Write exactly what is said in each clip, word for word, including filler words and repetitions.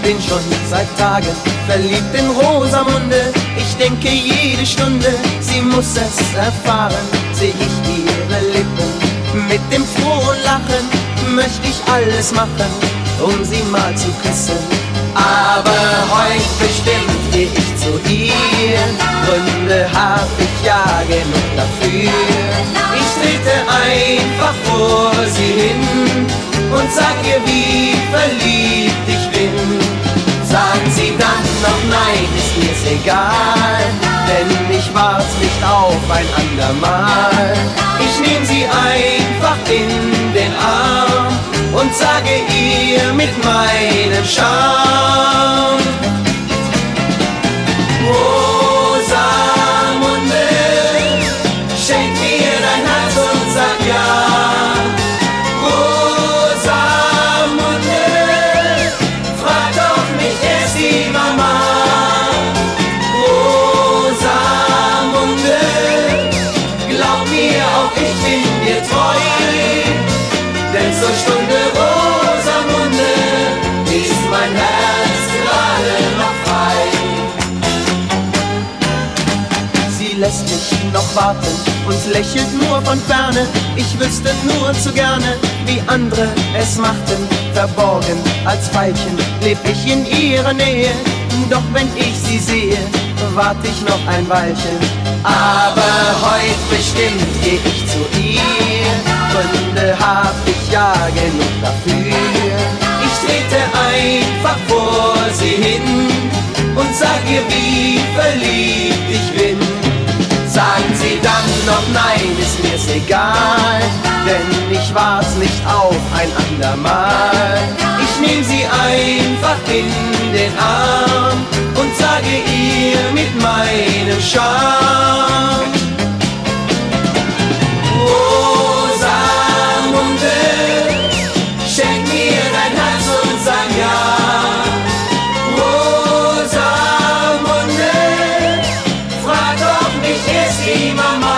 bin schon seit Tagen verliebt in Rosamunde. Ich denke jede Stunde, sie muss es erfahren. Seh ich ihre Lippen mit dem frohen Lachen, möchte ich alles machen, um sie mal zu küssen. Aber heut bestimmt geh ich zu ihr, Gründe hab ich ja genug dafür. Ich trete einfach vor sie hin und sag ihr, wie verliebt ich bin. Sagen sie dann noch nein, ist mir's egal, denn ich wart nicht auf ein andermal. Ich nehm sie einfach in den Arm und sage ihr mit meinem Charme: Rosamunde, schenk mir dein Herz und sag ja. Zur Stunde Rosamunde ist mein Herz gerade noch frei. Sie lässt mich noch warten und lächelt nur von ferne. Ich wüsste nur zu gerne, wie andere es machten. Verborgen als Veilchen leb ich in ihrer Nähe. Doch wenn ich sie sehe, wart ich noch ein Weilchen. Aber heut bestimmt geh ich zu ihr, Gründe hab ich ja genug dafür. Ich trete einfach vor sie hin und sag ihr, wie verliebt ich bin. Sagen sie dann noch nein, ist mir's egal, denn ich war's nicht auf ein andermal. Ich nehm sie einfach in den Arm und sage ihr mit meinem Charme: Rosamunde, schenk mir dein Herz und sag ja. Rosamunde, frag doch nicht erst die Mama.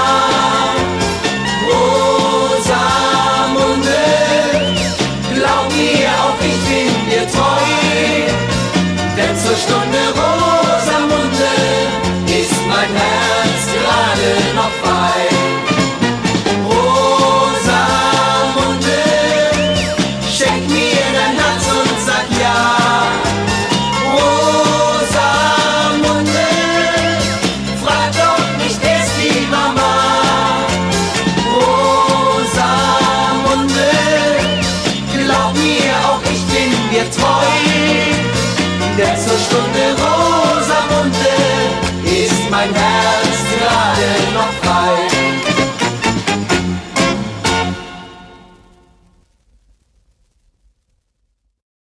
Rosamunde, glaub mir auch, ich bin dir treu, denn zur Stunde Rosamunde ist mein Herz gerade noch frei. Rosamunde, schenk mir dein Herz und sag ja. Rosamunde, frag doch nicht erst die Mama. Rosamunde, glaub mir auch, ich bin dir treu, denn zur Stunde Rosamunde ist mein Herz